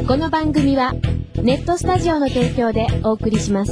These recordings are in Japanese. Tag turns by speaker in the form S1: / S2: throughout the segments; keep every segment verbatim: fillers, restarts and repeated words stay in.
S1: この番組はネットスタジオの提供でお送りします。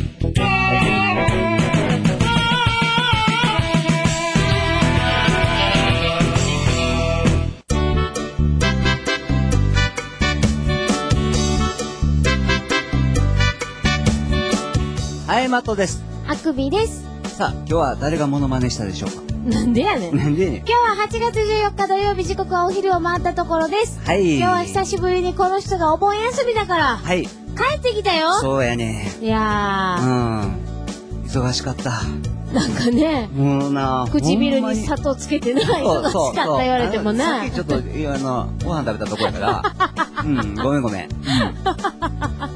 S2: はい、マットです。
S1: あくびです。
S2: さあ、今日は誰がモノマネしたでしょうか。
S1: なんでやねん。
S2: なんでやねん。
S1: 今日ははちがつじゅうよっか土曜日、時刻はお昼を回ったところです。
S2: はい。
S1: 今日は久しぶりにこの人がお盆休みだから。
S2: はい。
S1: 帰ってきたよ。
S2: そうやね。
S1: いやー。
S2: うん。忙しかった。
S1: なんかね、
S2: もうな、
S1: 唇に砂糖つけてない。忙しかった言われてもな。
S2: さっきちょっと、あの、ご飯食べたとこやから。うん、ごめんごめん。うん、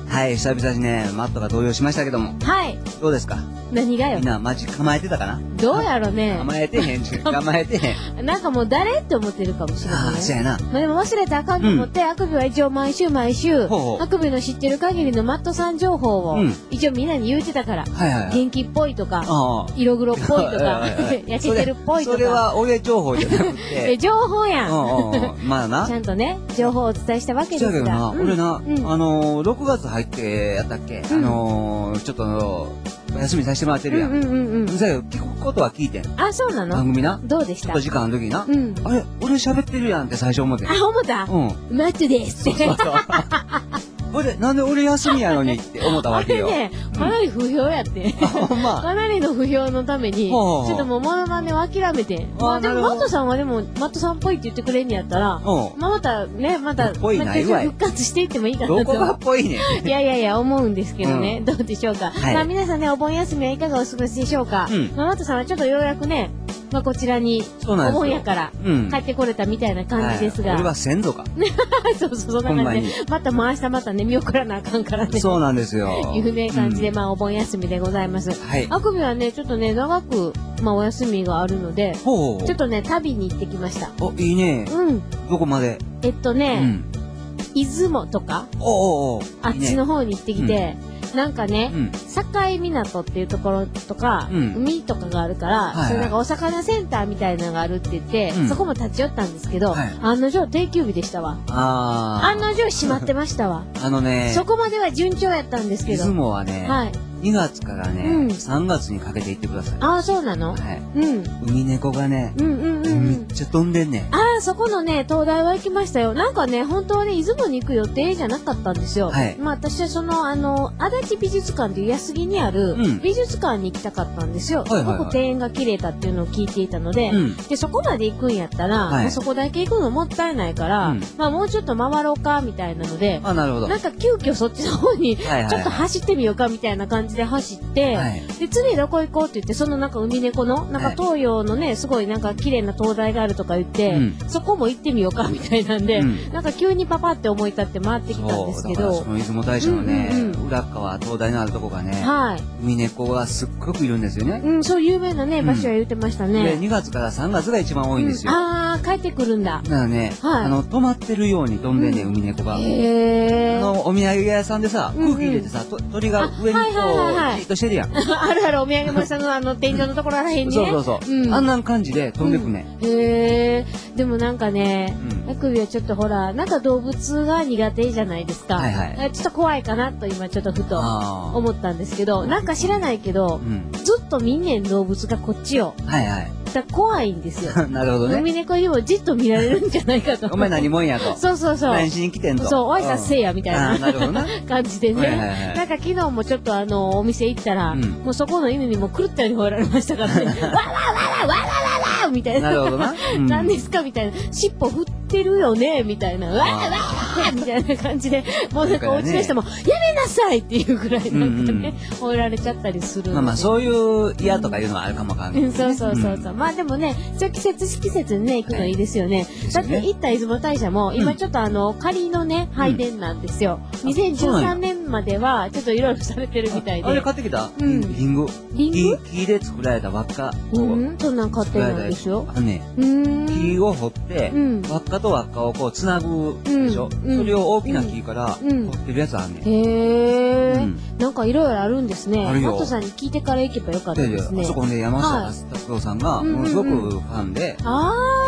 S2: はい、久々にね、マットが動揺しましたけども。はい。どうですか？
S1: 何がよ。
S2: みんなマジ構えてたかな？
S1: どうやろね。
S2: 構えてへん。構えてへん。
S1: なんかもう誰って思ってるかもしれない。
S2: ああ、そうやな。
S1: まあでも忘れたらあかんと思って、あくびは一応毎週毎週、あくびの知ってる限りのマットさん情報を、一応みんなに言うてたから。はいはい。元気っぽいとか、色黒っぽいとか、痩せてるっぽいとか。
S2: それは俺情報じゃなくて。
S1: 情報やん。
S2: まあな。
S1: ちゃんとね、情報をお伝えしたわけですが。
S2: そうやけどな、俺な、あの、ろくがつ入ってやったっけ、あの、ちょっと、休みさせてもらってるやん。うんうんうん。だけど、聞くことは聞いてん。
S1: あ、そうなの？
S2: 番組な。
S1: どうでした？
S2: ちょっと時間の時にな。うん。あれ、俺喋ってるやんって最初思ってん。
S1: あ、思った？うん。マットですって。そうそう。
S2: ほいで、なんで俺休みやのにって思ったわけよ。
S1: あれね、かなり不評やって。ほんま。かなりの不評のために、ちょっともうモノマネを諦めて。まあでも、マットさんはでも、マットさんっぽいって言ってくれんやったら、まあまたね、また、復活していってもいいかなと。
S2: どこがっぽいね
S1: ん。いやいやいや、思うんですけどね。どうでしょうか。まあ皆さんね、お盆休みはいかがお過ごしでしょうか。まあマットさんはちょっとようやくね、まあこちらに、お盆やから、帰ってこれたみたいな感じですが。
S2: 俺は先祖か。
S1: そうそう、そんな感じで。また回したまたね、見送らなあかんからね。
S2: そうなんですよ。
S1: いうね、感じで、まあお盆休みでございます。はい。あくびはね、ちょっとね、長く、まあお休みがあるので、ちょっとね、旅に行ってきました。
S2: お、いいね。うん。どこまで？
S1: えっとね、出雲とか、おおあっちの方に行ってきて、なんかね、境港っていうところとか、海とかがあるから、それなんかお魚センターみたいなのがあるって言って、そこも立ち寄ったんですけど、案の定定休日でしたわ。案の定閉まってましたわ。
S2: あのね、
S1: そこまでは順調やったんですけど。
S2: 出雲はね、にがつからね、さんがつにかけて行ってください。
S1: ああ、そうなの？はい。うん。
S2: 海猫がね、めっちゃ飛んでんねん。
S1: ああ、そこのね、灯台は行きましたよ。なんかね、本当はね、出雲に行く予定じゃなかったんですよ。はい。まあ私はその、あの、足立美術館っていう安木にある美術館に行きたかったんですよ。すごく庭園が綺麗だっていうのを聞いていたので、で、そこまで行くんやったら、もうそこだけ行くのもったいないから、まあもうちょっと回ろうか、みたいなので、
S2: あ、なるほど。
S1: なんか急遽そっちの方に、ちょっと走ってみようか、みたいな感じで走って、で、次どこ行こうって言って、そのなんか海猫の、なんか東洋のね、すごいなんか綺麗な灯台があるとか言って、そこも行ってみようか、みたいなんで、なんか急にパパって思い立って回ってきたんですけど、
S2: その出雲大社のね、裏側、灯台のあるとこがね、はい。海猫がすっごくいるんですよね。
S1: うん、そう有名なね、場所は言ってましたね。
S2: で、にがつからさんがつが一番多いんですよ。
S1: ああ、帰ってくるんだ。
S2: だからね、あの、止まってるように飛んでんね、海猫が。へー。あの、お土産屋さんでさ、空気入れてさ、鳥が上にこう、じっとしてるやん。
S1: あるある、お土産屋さんのあの、天井のところらへんにね。
S2: そうそうそう。あんな感じで飛んでくね。
S1: へー。でもなんかね、あくびはちょっとほら、なんか動物が苦手じゃないですか。はいはい。ちょっと怖いかなと今ちょっとふと思ったんですけど、なんか知らないけど、ずっと見んねん動物がこっちを。はいはい。だ怖いんですよ。なるほどね。海猫にもじっと見られるんじゃないかと。
S2: お前何もんやと。
S1: そうそうそう。
S2: 何しに来てんと。
S1: そう、挨拶せえやみたいな。なるほどな。感じでね。なんか昨日もちょっとあの、お店行ったら、もうそこの犬にも狂ったように吠えられましたからね。わわわわわわわわみたいな。なるほどな。何ですかみたいな。尻尾振ってるよねみたいな。わわわみたいな感じで、もうなんかお家の人も、やめなさいっていうぐらいなんかね、吠えられちゃったりする。
S2: まあまあ、そういう嫌とかいうのはあるかもわかんない。
S1: そうそうそうそう。まあでもね、そう季節、季節にね、行くのいいですよね。だって行った出雲大社も、今ちょっとあの、仮のね、拝殿なんですよ。にせんじゅうさんねんまでは、ちょっといろいろされてるみたいで。
S2: あれ買ってきたリンゴ。リンゴ木で作られた輪っか。
S1: うん、そんなん買ってないんですよ。
S2: あのね、木を掘って、輪っかと輪っかをこう、つなぐでしょ。それを大きな木から掘ってるやつあんねん。
S1: へー。なんかいろいろあるんですね。マットさんに聞いてから行けばよかったですね。
S2: あそこね、山下達郎さんが、ものすごくファンで、
S1: あ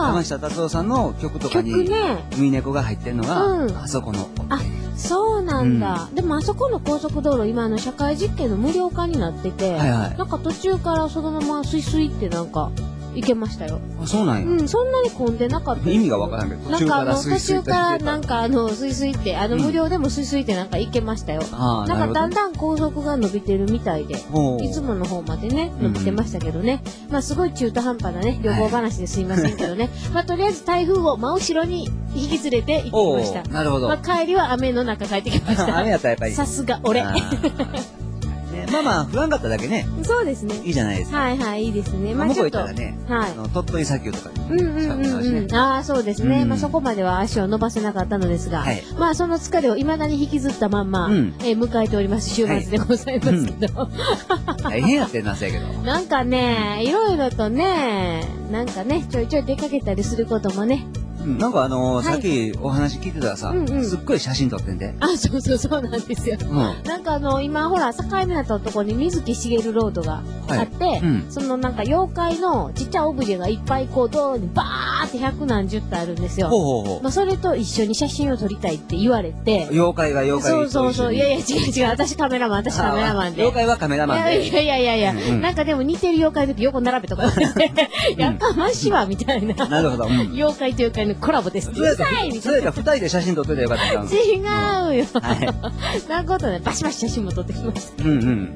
S2: 山下達郎さんの曲とかに、海猫が入ってるのが、あそこの。
S1: あ、そうなんだ。でもあそこの高速道路、今あの社会実験の無料化になってて、なんか途中からそのままスイスイってなんか、行けましたよ。
S2: あ、そうなんや。
S1: うん、そんなに混んでなかった。
S2: 意味がわからんけど、
S1: 途中からスイスイって。なんかあの、途中からなんかあの、スイスイって、あの、無料でもスイスイってなんか行けましたよ。なんかだんだん高速が伸びてるみたいで、いつもの方までね、伸びてましたけどね。まあすごい中途半端なね、旅行話ですいませんけどね。まあとりあえず台風を真後ろに引き連れて行ってきました。
S2: なるほど。
S1: まあ帰りは雨の中帰ってきました。
S2: 雨やったらやっぱり。
S1: さすが俺。
S2: まあまあ、降らんかっただけね。
S1: そうですね。
S2: いいじゃないですか。
S1: はいはい、いいですね。
S2: まあ、向こう行ったらね、はい。鳥取砂丘とかに。
S1: うんうんうんうん。ああ、そうですね。まあそこまでは足を伸ばせなかったのですが、まあその疲れを未だに引きずったまんま、え迎えております週末でございますけど。
S2: 大変やってんな、せやけど。
S1: なんかね、いろいろとね、なんかね、ちょいちょい出かけたりすることもね、
S2: なんかあのーはい、さっきお話聞いてたらさ、うんうん、すっごい写真撮ってんで。
S1: あ、そうそうそうなんですよ。うん、なんかあのー、今ほら、境港のとこに水木しげるロードがあって、はいうん、そのなんか妖怪のちっちゃいオブジェがいっぱいこう道路にバーって百何十体あるんですよ。ほうほうほう。まあそれと一緒に写真を撮りたいって言われて。
S2: 妖怪が妖怪
S1: そうそうそう。いやいや違う違う。私カメラマン、私カメラマンで。
S2: 妖怪はカメラマンで。
S1: いやいやいやいや、うんうん、なんかでも似てる妖怪の時横並べとか言って、やかましはみたいな。
S2: なるほど。うん、
S1: 妖怪と妖怪のコラボです。
S2: それか二人で写真撮ってたらよかった。
S1: 違うよ。なんことね、バシバシ写真も撮ってきました。うんうん。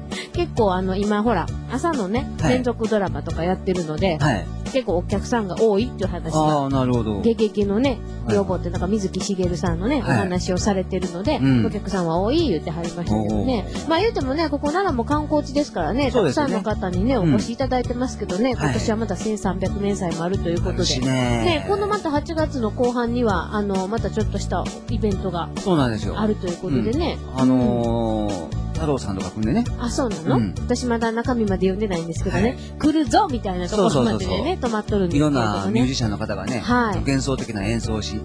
S1: 結構あの、今ほら、朝のね、連続ドラマとかやってるので、結構お客さんが多いっていう話が。
S2: ああ、なるほど。
S1: ゲゲゲのね、女房ってなんか水木しげるさんのね、お話をされてるので、お客さんは多い言ってはりましたけどね。まあ言うてもね、ここ奈良も観光地ですからね、たくさんの方にね、お越しいただいてますけどね、今年はまたせんさんびゃくねん祭もあるということで。ね、このまたはちがつの後半には、あの、またちょっとしたイベントがあるということでね。
S2: あのー、太郎さんとか組んでね。
S1: あ、そうなの、うん、私まだ中身まで読んでないんですけどね。はい、来るぞみたいなところまでね、止まっとるんですけど、ね。
S2: いろんなミュージシャンの方がね、はい、幻想的な演奏をし、うん、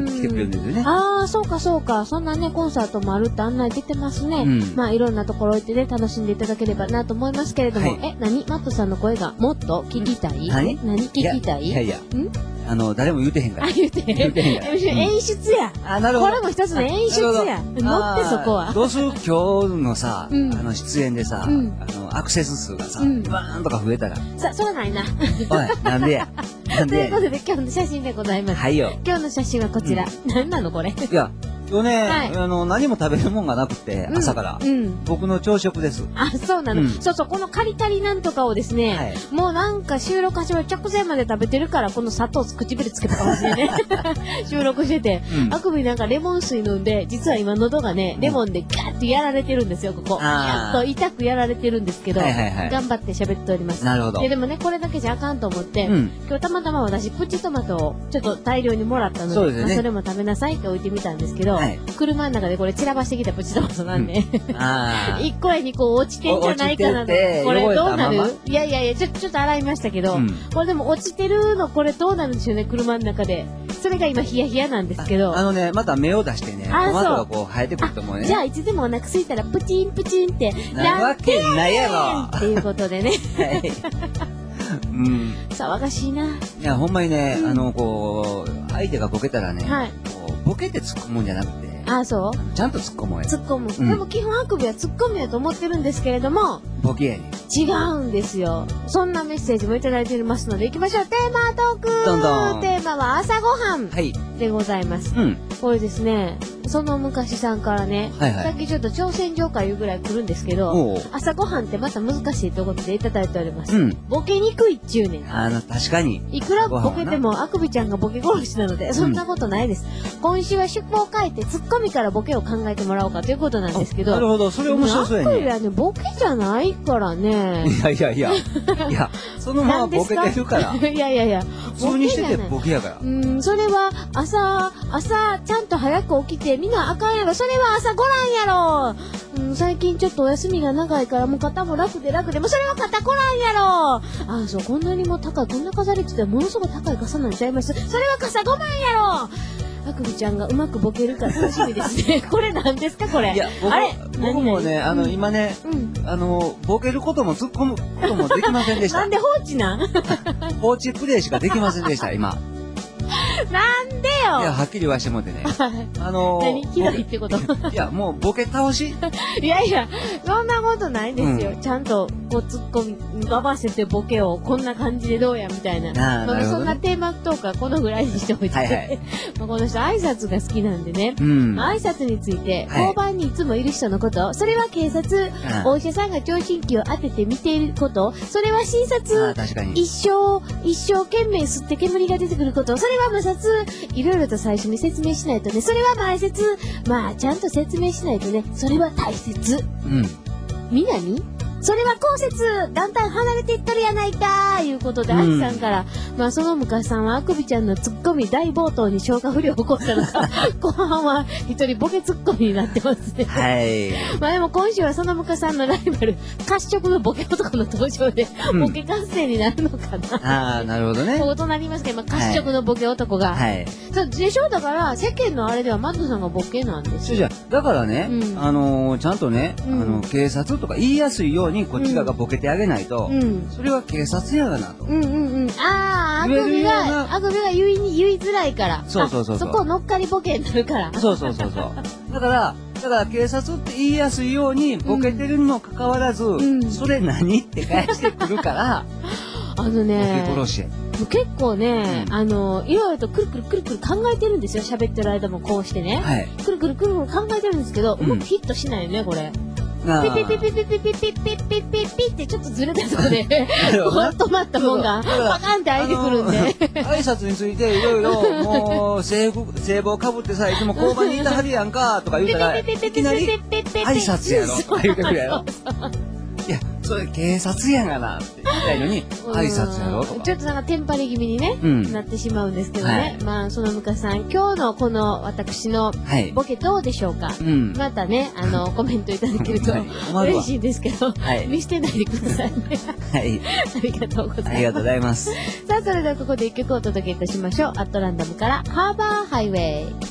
S2: 来てくれるんですよね。
S1: ああ、そうかそうか。そんなね、コンサートもあるって案内出てますね。うん、まあ、いろんなところ行ってね、楽しんでいただければなと思いますけれども、はい、え、何マットさんの声がもっと聞きたい？何何聞きたい？
S2: いやいや。んあの、誰も言うてへんから。
S1: あ、言うてへん。言うてへんから。演出や。あ、なるほど。これも一つの演出や。乗ってそこは。
S2: どうする今日のさ、あの、出演でさ、あの、アクセス数がさ、バーンとか増えたら。
S1: さ、そうないな。
S2: おい、なんでや。なんでや。
S1: ということで今日の写真でございます。
S2: はいよ。
S1: 今日の写真はこちら。何なのこれ。
S2: いや、今日ね、あの、何も食べるもんがなくて、朝から。僕の朝食です。
S1: あ、そうなの。そうそう、このカリカリなんとかをですね、もうなんか収録始まる直前まで食べてるから、この砂糖唇つけたかもしれないね。収録してて、あくびなんかレモン水飲んで、実は今喉がね、レモンでガーッとやられてるんですよ、ここ。やっと痛くやられてるんですけど、頑張って喋っております。
S2: なるほど。
S1: でもね、これだけじゃあかんと思って、今日たまたま私、プチトマトをちょっと大量にもらったので、それも食べなさいって置いてみたんですけど、車の中でこれ散らばしてきたプチトマトなんで、いっこやにこ落ちてんじゃないかなと。これどうなる？いやいやいや、ちょ、ちょっと洗いましたけど、これでも落ちてるのこれどうなるんでしょうね、車の中で。それが今ヒヤヒヤなんですけど。
S2: あのね、また芽を出してね、トマトがこう生えてくると思うね。
S1: じゃあいつでもお腹空いたらプチンプチンって、
S2: なわけないやろ
S1: っていうことでね。うん。騒がしいな。い
S2: や、ほんまにね、あの、こう、相手がボケたらね、ボケて突っ込むんじゃなくて、
S1: あ、そう
S2: ちゃんと突っ込もうや。
S1: 突っ込む。でも基本あくびは突っ込むやと思ってるんですけれども、
S2: ボケやね。
S1: 違うんですよ。そんなメッセージもいただいておりますので、行きましょう。テーマトーク。
S2: どんどん。
S1: テーマは朝ごはん。はい。でございます。うん。これですね、その昔さんからね、はいはい、さっきちょっと挑戦状かいうぐらい来るんですけど、朝ごはんってまた難しいということでいただいております。うん。ボケにくいっちゅうねん。
S2: あの、確かに。
S1: いくらボケても、あくびちゃんがボケ殺しなので、そんなことないです。うん、今週は趣向を変えて、ツッコミからボケを考えてもらおうかということなんですけど。
S2: なるほど、それ面白そうやね。
S1: あくびはね、ボケじゃないからね。
S2: いやいやいや。いや、そのままボケてるから。
S1: いやいやいや。
S2: 普通にしててボケやから。
S1: うん、それは朝、朝、ちゃんと早く起きて、みんなあかんやろ。それは朝ごらんやろ。うん、最近ちょっとお休みが長いから、もう肩も楽で楽で、もうそれは肩こらんやろ。あ、そう、こんなにも高い、こんな飾りって言ったらものすごく高い傘なんちゃいます。それは傘ごまんやろ。 あくびちゃんがうまくボケるか楽しみですね。これ何ですかこれ。
S2: いや、僕
S1: あれ
S2: 僕もね、あの、うん、今ね、うん、あの、ボケることも突っ込むこともできませんでした。
S1: なんで放置なん
S2: 放置プレイしかできませんでした、今。
S1: なんでよ。
S2: いや、はっきり言わしてもってね。あのー、
S1: 何ひどいってこと
S2: いや、もうボケ倒し
S1: いやいや、そんなことないですよ。うん、ちゃんと、こう、突っ込み、合わせてボケを、こんな感じでどうや、みたいな。あまあ、そんなテーマトークはこのぐらいにしておいて。はいはい、まあこの人、挨拶が好きなんでね。うん、まあ、挨拶について、交番にいつもいる人のこと、それは警察、お医者さんが聴診器を当てて見ていること、それは診察、一生、一生懸命吸って煙が出てくること、それは無殺、いろいろと最初に説明しないとね、それは前説、まあちゃんと説明しないとね、それは大切。うん。南それは後節、だんだん離れていっとるやないかーいうことで、あきさんから、まあその昔さんはあくびちゃんのツッコミ大冒頭に消化不良を起こったのか、後半は一人ボケツッコミになってますね。はい。まあでも今週はその昔さんのライバル、褐色のボケ男の登場で、ボケ合戦になるのかな。
S2: ああ、なるほどね。
S1: こうとなりますけど、まあ褐色のボケ男が。はい。そうでしょだから、世間のあれではマッドさんがボケなんですよ。
S2: じゃだからね、あの、ちゃんとね、あの、警察とか言いやすいように、こっち側がボケてあげないと、うん、それは警察やがなと。うんうんうん。ああ、あくびが、あくびが言いに、言いづらいから。そうそうそうそう。そこ乗っかりボケになるから。そうそうそうそう。だから、だから警察って言いやすいようにボケてるにもかかわらず、うん、それ何って返してくるから、
S1: あのね、
S2: ボケ殺し。
S1: 結構ね、うん、あの、いろいろとくるくるくるくる考えてるんですよ。喋ってる間もこうしてね。はい。くるくるくるくる考えてるんですけど、うまくヒットしないよね、これ。ピピピピピピピピピピピピピってちょっとずれたとこで止まったもんがパカンって開いてくるんで
S2: 挨拶についていろいろもう制帽かぶってさいつも交番にいたはるやんかとか言うたらいきなり挨拶やろとか言うてくれやろいやそれ警察やがなって言いたいのに挨拶やろとか
S1: ちょっとなんかテンパり気味にね、うん、なってしまうんですけどね、はい、まあその昔さん今日のこの私のボケどうでしょうか、はい、またねあのコメントいただけると嬉しいんですけど、はい、見捨てないでくださいねはいありがとうございます
S2: ありがとうございます
S1: さあそれではここで一曲お届けいたしましょう。アットランダムからハーバーハイウェイ。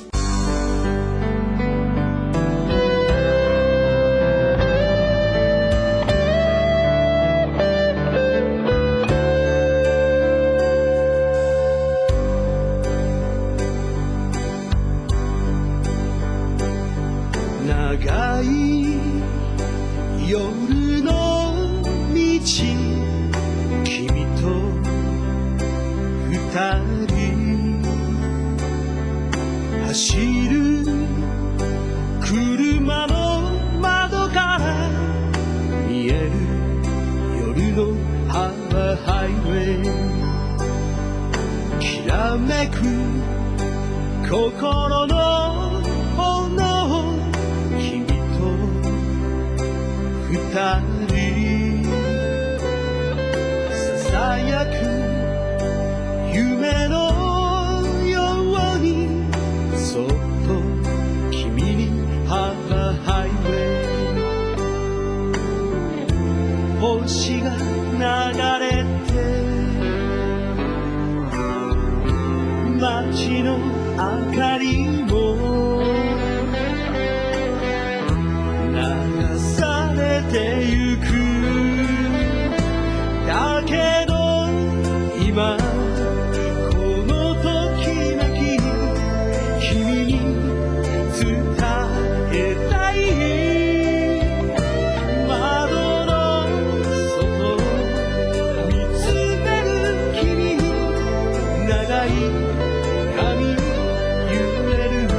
S3: 長い夜の道君と二人走る車の窓から見える夜のハーバーハイウェイきらめく心の炎二人ささやく夢のようにそっと君にハーバーハイウェイ星が流れて街の明かりもてゆくだけど今このときめき君に伝えたい窓の外見つめる君に長い髪揺れる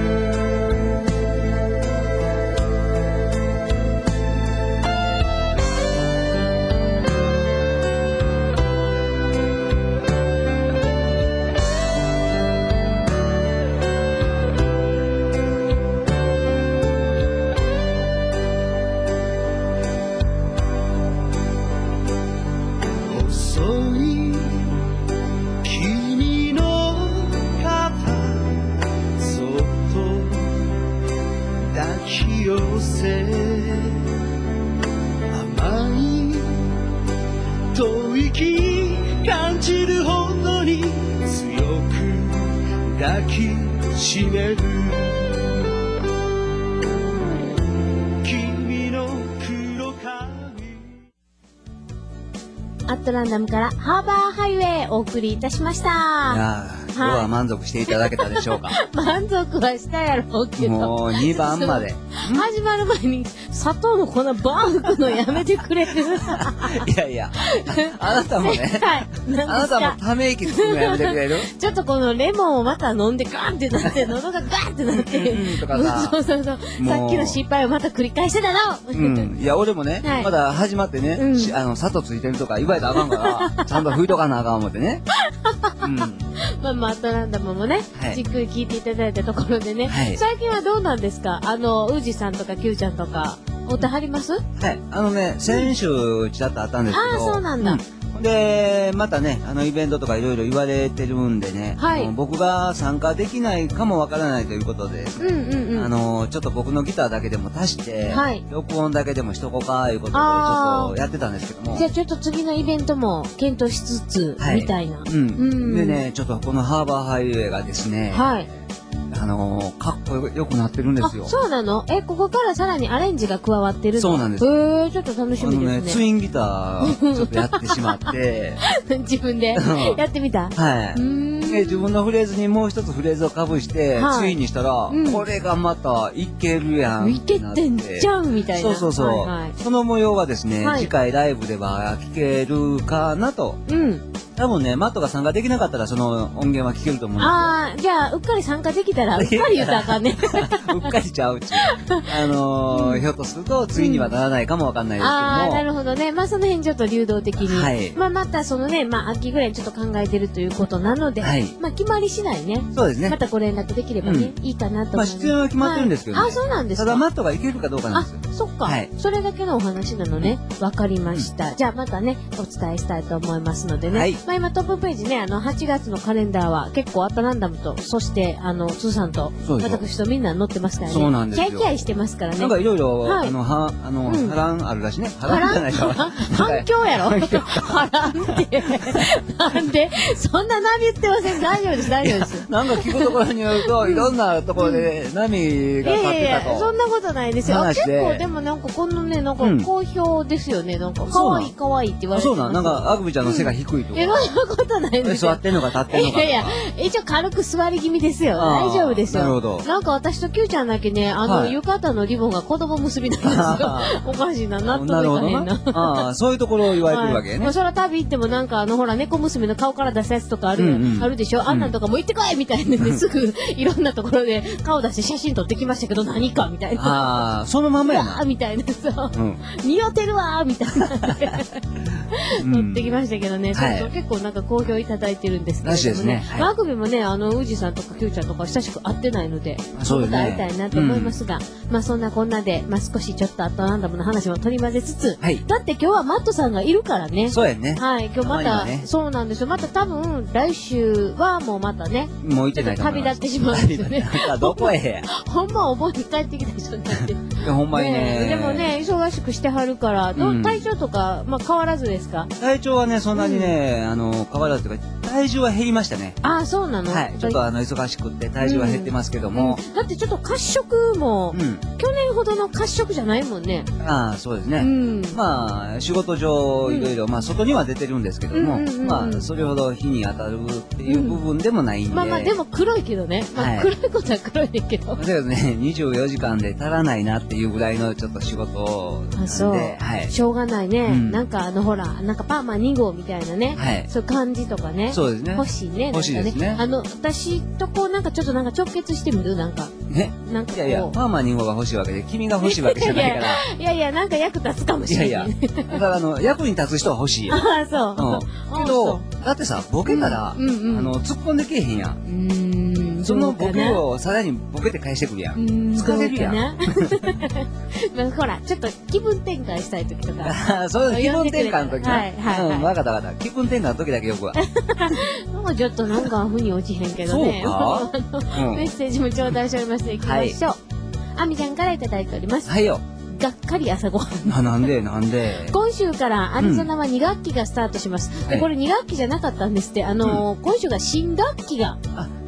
S3: 甘い吐息感じるほどに強く抱き湿る君の黒髪。
S1: アットランダムからハーバーハイウェイお送りいたしました。い
S2: やー、今日は満足していただけたでしょうか。
S1: 満足はしたやろうけど。
S2: もうにばんまで。
S1: 始まる前に砂糖の粉バーン吹くのやめてくれる。
S2: いやいや、あなたもね、あなたもため息つくのやめてくれる？
S1: ちょっとこのレモンをまた飲んでガーンってなって、喉がガーンってなって、
S2: うんとかさ、
S1: そうそうそう、さっきの失敗をまた繰り返してたの。
S2: うん、いや俺もね、はい、まだ始まってね、うん、あの砂糖ついてるとか言われたらあかんから、ちゃんと拭いとかなあかん思ってね。うん、
S1: まあまあ、アトランダムもね、はい、じっくり聞いていただいたところでね、はい、最近はどうなんですか？あの、ウージさんとかキューちゃんとか、お手張ります？
S2: はい、あのね、先週ちらっとあったんですけど、
S1: ああ、そうなんだ。うん
S2: で、またね、あのイベントとかいろいろ言われてるんでね、はい、僕が参加できないかもわからないということで、うんうんうん、あの、ちょっと僕のギターだけでも足して、はい、録音だけでもしとこうかいうことで、ちょっとやってたんですけども。
S1: じゃあちょっと次のイベントも検討しつつ、はい、みたいな、うん。
S2: うん。でね、ちょっとこのハーバーハイウェイがですね、はい。あのー、かっこよくなってるんですよ。
S1: あ、そうなの？え、ここからさらにアレンジが加わってるの？
S2: そうなんです。
S1: へー、ちょっと楽しみですね。あのね、
S2: ツインギターちょっとやってしまって。
S1: 自分でやってみた？
S2: はい。で、自分のフレーズにもう一つフレーズをかぶして、はい、ツインにしたら、うん、これがまたいけるやん。
S1: いけてんじゃんみたいな。
S2: そうそうそう。はいはい、その模様はですね、はい、次回ライブでは聞けるかなと。うん。多分ね、マットが参加できなかったらその音源は聞けると思うんですよ。
S1: ああ、じゃあ、うっかり参加できたら、うっかり言ったらあかんね。
S2: うっかりちゃううち。あのーうん、ひょっとすると、次にはならないかもわかんないですけども。
S1: ああ、なるほどね。まあ、その辺ちょっと流動的に。はい。まあ、またそのね、まあ、秋ぐらいにちょっと考えてるということなので、はい。まあ、決まり次第ね。
S2: そうですね。
S1: またご連絡できればね、うん、いいかなと思います。
S2: まあ、出演は決まってるんですけどね。
S1: はい、あ、そうなんですか。
S2: ただ、マットがいけるかどうかなんですよ。
S1: あ、そっか。はい。それだけのお話なのね。わかりました。うん、じゃあ、またね、お伝えしたいと思いますのでね。はい。まあ、今トップページね、あの、はちがつのカレンダーは結構アトランダムと、そして、あの、スーさんと、私とみんな載ってますからね。
S2: そうなんですよ。
S1: キャイキャイしてますからね。
S2: なんかいろいろ、あの、は、あの、波乱あるらしいね。波乱じゃないか。
S1: 反響やろ波乱って。なんでそんな波言ってません。大丈夫です、大丈夫です。
S2: なんか聞くところによると、いろんなところで波が立ってたと。いやいや、
S1: そんなことないですよ。結構でもなんかこのね、なんか好評ですよね。なんか、かわいいかわいいって言われてます。
S2: そうなん、なんか、アグビちゃんの背が低いとか。
S1: いろんなことないですよ。
S2: 座ってんのか立ってんのか。
S1: いやいや、一応軽く座り気味ですよ。大丈夫ですよ。
S2: なるほど。
S1: なんか私とキューちゃんだけね、あの、浴衣のリボンが子供結びなんですよ。おかしいな、納得いかへんな。
S2: ああ、そういうところを言われてるわけね。
S1: そら旅行ってもなんかあの、ほら、猫娘の顔から出すやつとかある、あるでしょ。あんなんとかも行ってこいみたいなね、すぐいろんなところで顔出して写真撮ってきましたけど何かみたいな。
S2: ああ、そのままやな。
S1: みたいなさ、似合ってるわみたいな。撮ってきましたけどね、結構なんか好評いただいてるんですけどね。マークビもね、あの、宇治さんとかキューちゃんとか親しく会ってないので、そうですね。会いたいなと思いますが、まあそんなこんなで、まあ少しちょっとアトランダムの話も取り混ぜつつ、だって今日はマットさんがいるからね。
S2: そうやね。
S1: はい、今日また、そうなんですよ。また多分、来週はもうまたね、
S2: もう行ってない
S1: 旅立ってしまうんですよね。
S2: どこへや。
S1: ほんまお盆に帰ってきた人になって。
S2: ほんまにね。
S1: でもね、忙しくしてはるから、体調とか、まあ変わらずですか？
S2: 体調はね、そんなにね、あの、変わらずというか、体重は減りましたね。
S1: ああ、そうなの？
S2: はい。ちょっとあの、忙しくって体重は減ってますけども。
S1: だってちょっと褐色も、去年ほどの褐色じゃないもんね。
S2: ああ、そうですね。まあ、仕事上、いろいろ、まあ、外には出てるんですけども、まあ、それほど日に当たるっていう部分でもないんで。
S1: まあまあ、でも黒いけどね。まあ、黒いことは黒いねんけど。
S2: だけどね、にじゅうよじかんで足らないなっていうぐらいのちょっと仕事なんで。あ、そう。
S1: はい。しょうがないね。なんかあの、ほら、なんかパーマに号みたいなね。はい。そういう感じとかね。
S2: そうですね。
S1: 欲しいね。
S2: 欲しいですね。
S1: あの、私とこう、なんかちょっとなんか直結してみるなんか。
S2: ね。なんかいやいや、パーマに号が欲しいわけで、君が欲しいわけじゃないから。
S1: いやいや、なんか役立つかもしれない。いやいや。
S2: だからあの、役に立つ人は欲しいよ。
S1: ああ、そう。
S2: けど、だってさ、ボケたら、あの、突っ込んでけえへんやん。うん。そのボケをさらにボケて返してくるやん。疲れるやん。
S1: まあ、ほら、ちょっと気分転換したい時とか。
S2: そういう気分転換の時な。はいはい。うん、わかったわかった。気分転換の時だけよくは。
S1: もうちょっとなんかふに落ちへんけどね。そうかメッセージも頂戴しておりますので、行きましょう。あみちゃんからいただいております。
S2: はいよ。
S1: がっかり朝ごはん。
S2: な、なんでなんで
S1: 今週からアリゾナはに学期がスタートします。でこれに学期じゃなかったんですって。あの、今週が新学期が始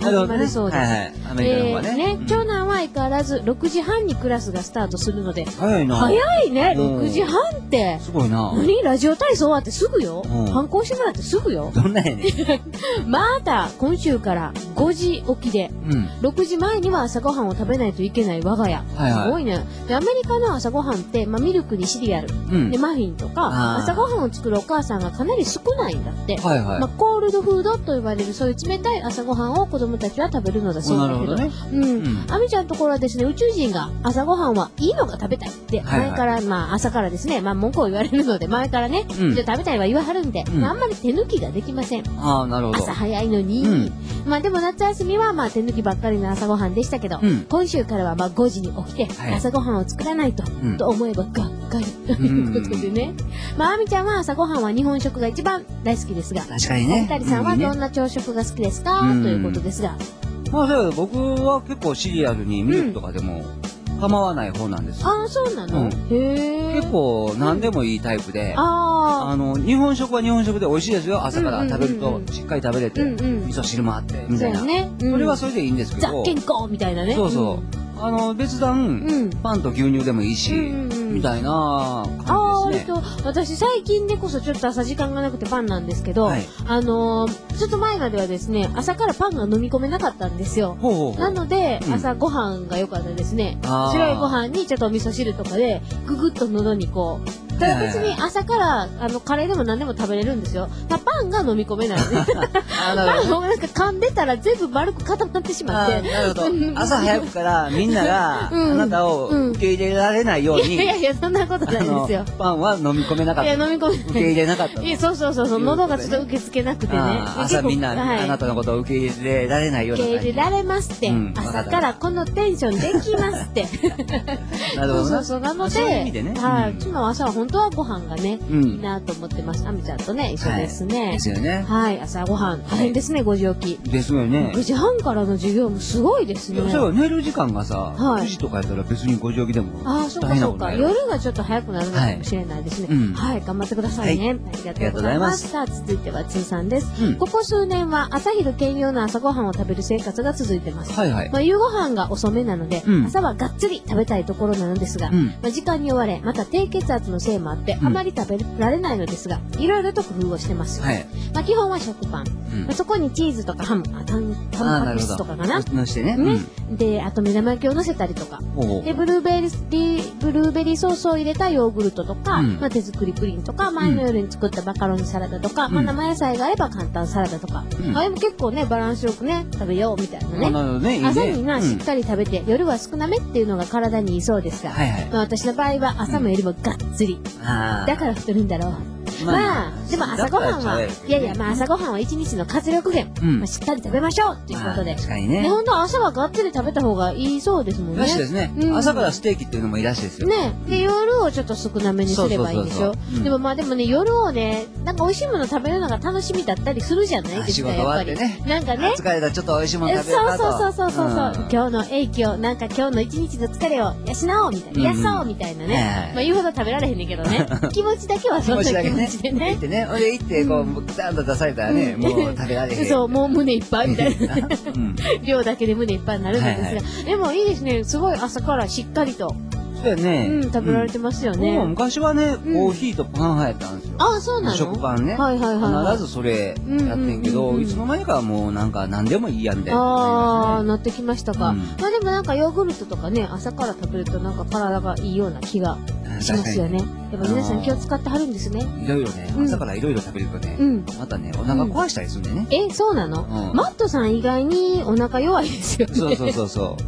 S1: 始まるそうです。
S2: はいはい。アメリカの方がね。
S1: ね、長男は相変わらずろくじはんにクラスがスタートするので。
S2: 早いな。
S1: 早いね、ろくじはんって。
S2: すごいな。
S1: 何ラジオ体操終わってすぐよ。反抗してもらってすぐよ。
S2: どんなやね
S1: ん。また、今週からごじ起きで、ろくじまえには朝ごはんを食べないといけない我が家。すごいね。で、アメリカの朝ごはんって、まあ、ミルクにシリアル、で、マフィンとか、朝ごはんを作るお母さんがかなり少ないんだって。はいはい。まあ、コールドフードと呼ばれる、そういう冷たい朝ごはんを子供たちは食べるのだそうだけど。なるほどね。うん。あみちゃんのところはですね、宇宙人が朝ごはんはいいのが食べたいって、前から、まあ、朝からですね、まあ、文句を言われるので、前からね、じゃ食べたいは言わはるんで、あんまり手抜きができません。
S2: ああ、なるほど。
S1: 朝早いのに。まあ、でも夏休みは、まあ、手抜きばっかりの朝ごはんでしたけど、今週からは、まあ、ごじに起きて、朝ごはんを作らないと、と思えばがっかり。ということでね。まあ、あみちゃんは朝ごはんは日本食が一番大好きですが、
S2: 確かにね。
S1: お二人さんはどんな朝食が好きですか、ということですが。
S2: まあ、だから僕は結構シリアルにミルクとかでも構わない方なんですよ。
S1: ああ、そうなの、へ
S2: え。結構何でもいいタイプで、あの、日本食は日本食で美味しいですよ。朝から食べるとしっかり食べれて、味噌汁もあって、みたいな。それはそれでいいんですけど。
S1: ザ・健康みたいなね。
S2: そうそう。あの、別段、パンと牛乳でもいいし、みたいな感じですね。
S1: ああ、私最近でこそちょっと朝時間がなくてパンなんですけど、あの、ちょっと前まではですね、朝からパンが飲み込めなかったんですよ。なので、朝ご飯が良かったですね。白いご飯にちょっとお味噌汁とかで、ぐぐっと喉にこう、ただ別に朝からあのカレーでも何でも食べれるんですよ。パンが飲み込めないね。パンをなんか噛んでたら全部丸く固まってしまって。
S2: なるほど。朝早くからみんながあなたを受け入れられないように。
S1: いやいや、そんなことないですよ。
S2: パンは飲み込めなかった。
S1: いや、飲み込めない。
S2: 受け入れなかった。
S1: いや、そうそうそうそう、喉がちょっと受け付けなくてね。
S2: 朝みんなあなたのことを受け入れられないような。
S1: 受け入れられますって。朝からこのテンションできますって。
S2: なるほど。
S1: そうそう、なので、はい、うちの朝は本当はご飯がね、いいなと思ってます。あみちゃんとね、一緒ですね。
S2: ですよね。
S1: はい、朝ごはん。大変ですね、ごじ起き。
S2: ですよね。
S1: ごじはんからの授業もすごいですね。
S2: そう、寝る時間がさ、くじとかやったら別にごじ起きでも。
S1: ああ、そうかそうか。夜がちょっと早くなるのかもしれないですね。はい、頑張ってくださいね。ありがとうございます。さあ、続いては通さんです。ここ数年は朝昼兼用の朝ごはんを食べる生活が続いてます。はいはい。まあ、夕ごはんが遅めなので、朝はがっつり食べたいところなのですが、まあ、時間に追われ、また低血圧のせいもあって、あまり食べられないのですが、いろいろと工夫をしてます。はい。まあ、基本は食パン。まあ、そこにチーズとかハム、あ、タン、タンパク質とかかな。
S2: のしてね。
S1: ね。で、あと目玉焼きを乗せたりとか。で、ブルーベリー、ブルーベリーソースを入れたヨーグルトとか、まあ、手作りプリンとか、前の夜に作ったマカロニサラダとか、まあ、生野菜があれば簡単サラダとか。あれも結構ね、バランスよくね、食べようみたいなね。なるほどね。朝にな、しっかり食べて、夜は少なめっていうのが体にいいそうですが、まあ、私の場合は朝もよりもがっつり。だから太るんだろう。まあ、でも朝ごはんは、いやいや、まあ朝ごはんは一日の活力源。まあしっかり食べましょうっていうことで。
S2: 確かにね。
S1: ね、ほんと朝はがっつり食べた方がいいそうですもんね。
S2: らしいですね。朝からステーキっていうのもいいらしいですよ。
S1: ね。で、夜をちょっと少なめにすればいいでしょ。でもまあでもね、夜をね、なんか美味しいもの食べるのが楽しみだったりするじゃないですか、やっぱり。なんかね。
S2: 疲れたちょっと美味しいもの食べようかと。
S1: そうそうそうそうそう。今日の英気を、なんか今日の一日の疲れを養おうみたいな。癒そうみたいなね。まあ言うほど食べられへんねんけどね。気持ちだけはそんな気持ちでね。
S2: ほんで行って、こう、ダーンと出されたらね、もう食べられへん。
S1: そう、もう胸いっぱいみたいな。量だけで胸いっぱいになるんですが。でもいいですね。すごい朝からしっかりと。
S2: そうやね。
S1: うん、食べられてますよね。
S2: 昔はね、コーヒーとパン派やったんですよ。
S1: ああ、そうなの？
S2: 食パンね。
S1: はいはいはい。
S2: 必ずそれやってんけど、いつの間にかもうなんか何でもいいやみたいな。
S1: ああ、なってきましたか。まあでもなんかヨーグルトとかね、朝から食べるとなんか体がいいような気がしますよね。やっぱ皆さん気を使ってはるんですね。
S2: いろいろね、朝からいろいろ食べるとね、またね、お腹壊したりするんでね。
S1: え、そうなの？マットさん意外にお腹弱いですよね。
S2: そうそうそうそう。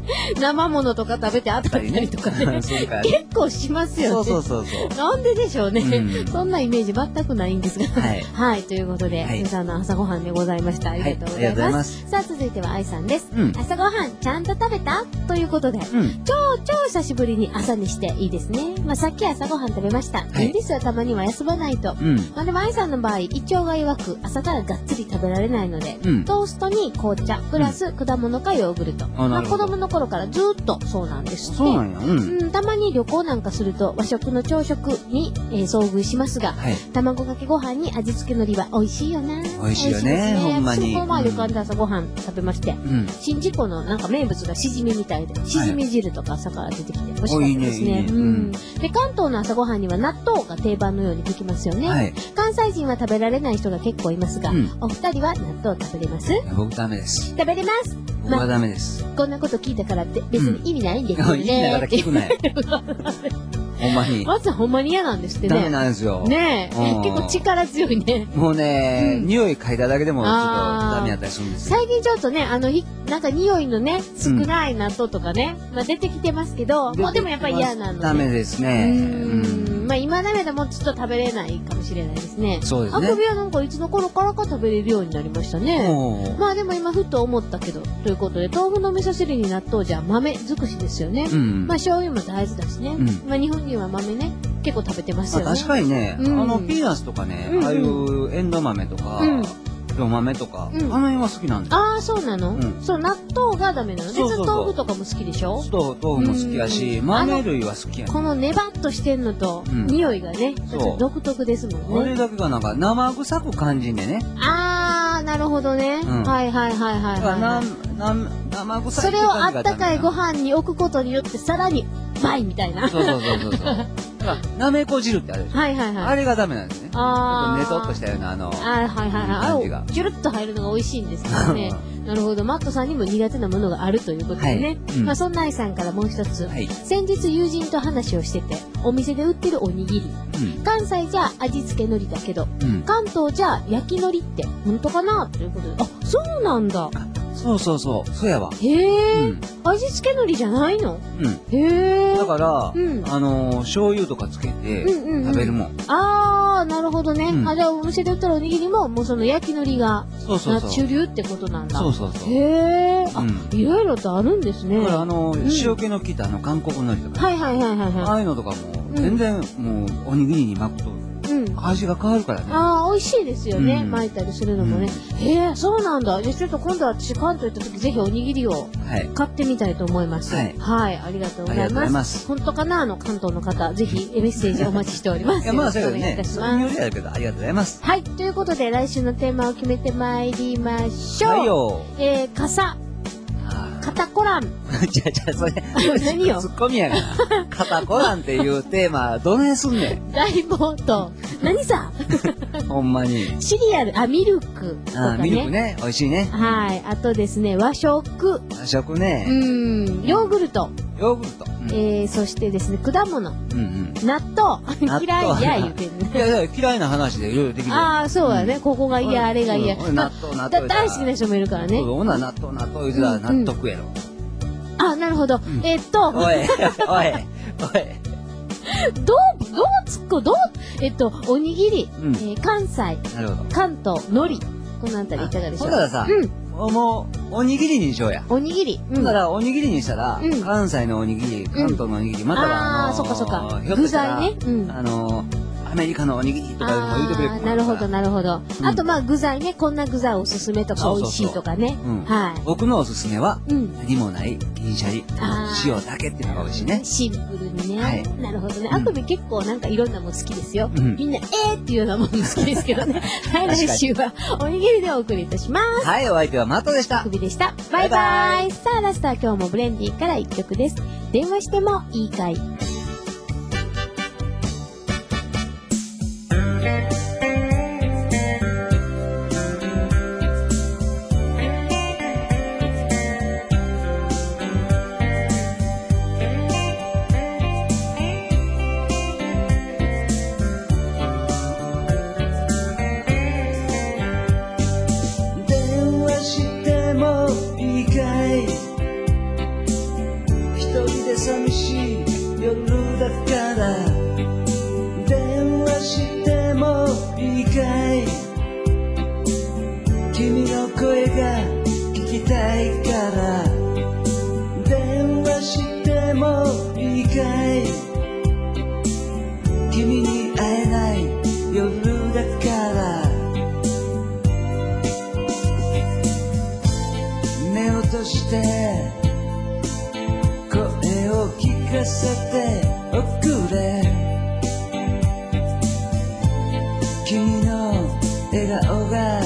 S1: 生ものとか食べてあったりとかね。結構しますよね。
S2: そうそうそう。
S1: なんででしょうね。そんなイメージ全くないんですが。はい。はい、ということで、皆さんの朝ごはんでございました。ありがとうございます。さあ、続いては愛さんです。朝ごはんちゃんと食べたということで、超超久しぶりに朝にしていいですね。まあさっき朝ごはん食べましたした。いいんですよ、たまには休まないと。まあでも、愛さんの場合、胃腸が弱く、朝からがっつり食べられないので、トーストに紅茶、プラス果物かヨーグルト。まあ子供の頃からずっとそうなんですって。
S2: そうなんや。うん。
S1: たまに旅行なんかすると、和食の朝食に遭遇しますが、卵かけご飯に味付け海苔は美味しいよな。
S2: 美味しいよね、ほんまに。
S1: 私もまあ旅館で朝ご飯食べまして、宍道湖のなんか名物がしじみみたいで、しじみ汁とか朝から出てきて美味しかったですね。で、関東の朝ごはんには納豆が定番のようにできますよね。はい、関西人は食べられない人が結構いますが、うん、お二人は納豆食べれます？
S2: 僕ダメです。
S1: 食べれます。
S2: 僕はダメです。
S1: ま、こんなこと聞いたからって別に意味ないんですよね。
S2: うん、意味ないから聞くなよ。ほんまに。
S1: まずほんまに嫌なんですってね。
S2: ダメなんですよ。
S1: ねえ。結構力強いね。
S2: もうね、うん、匂い嗅いだだけでもちょっとダメやったりするんですよ。
S1: 最近ちょっとね、あの、なんか匂いのね、少ない納豆とかね、うん、まあ出てきてますけど、もうでもやっぱり嫌なので。
S2: ダメですね。うん
S1: まあ今ダメでもちょっと食べれないかもしれないですね。
S2: そうですね。
S1: あくびはなんかいつの頃からか食べれるようになりましたね。まあでも今ふと思ったけど、ということで、豆腐の味噌汁に納豆じゃ豆尽くしですよね。うん、まあ醤油も大豆だしね。うん、まあ日本人は豆ね、結構食べてますよね。
S2: まあ、確かにね、うん、あのピーナッツとかね、うんうん、ああいうエンド豆とか、うん黒豆とか、うん、あの辺は好きなんですよ。
S1: ああ、そうなの、うん、そう、納豆がダメなの。別に豆腐とかも好きでしょ？
S2: そう、豆腐も好きやし、豆類は好きやね。
S1: このネバッとしてんのと、うん、匂いがね、独特ですもんね。
S2: これだけがなんか生臭く感じんでね。
S1: ああ、なるほどね。うん、はいはいはいはい、はい。な、な、生臭い。
S2: そ
S1: れをあったかいご飯に置くことによってさらにうまいみたいな。
S2: そうそうそうそうそう。だから、なめこ汁ってあるでしょ。はいはいはい。あれがダメなんですね。ああ。ねとっとしたような、あの、
S1: あはいはいはい。感じが。ジュルッと入るのが美味しいんですけどね。なるほど。マットさんにも苦手なものがあるということでね。はいうん、まあそんな愛さんからもう一つ。はい、先日友人と話をしてて、お店で売ってるおにぎり。うん、関西じゃ味付け海苔だけど、うん、関東じゃ焼き海苔って本当かなということで。あ、そうなんだ。
S2: そうそうそう。そうやわ。
S1: へえ、うん。味付け海苔じゃないの？うん。へえ。
S2: だから、うん、あのー、醤油とかつけて食べるもん。うんうんうん、
S1: ああ、なるほどね。うん、あ、じゃあお店で売ったらおにぎりも、もうその焼き海苔が、そうそうそう。主流ってことなんだ。
S2: そうそうそう。
S1: へえ。あ、うん、いろいろとあるんですね。
S2: だからあのー、塩気の効いたあの韓国海苔とか、
S1: はいはいはいはいはい。
S2: ああいうのとかも、全然もうおにぎりに巻くと、うん、味が変わるからね。
S1: ああ、美味しいですよね。うん、巻いたりするのもね。うん、へえ、そうなんだ。じゃあちょっと今度は私関東行った時ぜひおにぎりを買ってみたいと思います。はい。はい、ありがとうございます。ます本当かなあの関東の方、ぜひメッセージお待ちしております。
S2: いや、まあ、そうですね。そういうよりあるけど、ありがとうございます。
S1: はい、ということで来週のテーマを決めてまいりましょう。
S2: はいよ。
S1: えー、傘。肩こらん。
S2: じゃあじゃあそれ。
S1: 何よ。
S2: ツッコミやがな。肩こらんっていうテーマ、どないすんねん。
S1: 大冒頭。何さ
S2: ほんまに。
S1: シリアル、あ、ミルクとかね。
S2: あ、ミルクね。美味しいね。
S1: はい。あとですね、和食。
S2: 和食ね。
S1: うん。ヨーグルト。
S2: ヨーグルト。
S1: うん、えー、そしてですね、果物。うんうん。納豆。嫌いや言うてるね。
S2: いやいや、嫌いな話でいろいろできる。
S1: ああ、そうやね。うん、ここが嫌、あれが嫌。
S2: 納豆、納豆。
S1: 大好きな人もいるからね。
S2: そう、ほな、納豆、納豆言うてたら納豆食えろ。
S1: あ、なるほど。うん、えー、っと。
S2: おい、おい、おい。
S1: どう、どうつっこ、どう、えっと、おにぎり、うん、えー、関西、
S2: なるほど。
S1: 関東、海苔。このあたりいかがでしょう？
S2: ほんならさ、うん。もう、おにぎりにしようや。
S1: おにぎり。
S2: うん。だから、おにぎりにしたら、うん、関西のおにぎり、関東のおにぎり、または、あ
S1: のー、あー、そっかそっか。
S2: 具材ね。うん。あのー、アメリカのおにぎりとかでも言うてくれる。
S1: なるほど、なるほど。うん、あと、まあ、具材ね、こんな具材おすすめとか、美味しいとかね。
S2: うん。はい。僕のおすすめは、うん、何もない銀シャリ。塩だけっていうのが美味しいね。
S1: シンプルにね。はい。なるほどね。あくび結構なんかいろんなもん好きですよ。うん、みんな、えーっていうようなもん好きですけどね。はい、来週はおにぎりでお送りいたします。
S2: はい、お相手はマットでした。
S1: あくびでした。バイバイ。さあ、ラストは今日もブレンディから一曲です。電話してもいいかい。
S3: 寂しい夜だから電話してもいいかい君の声が聞きたいから電話してもいいかい君に
S2: 笑顔が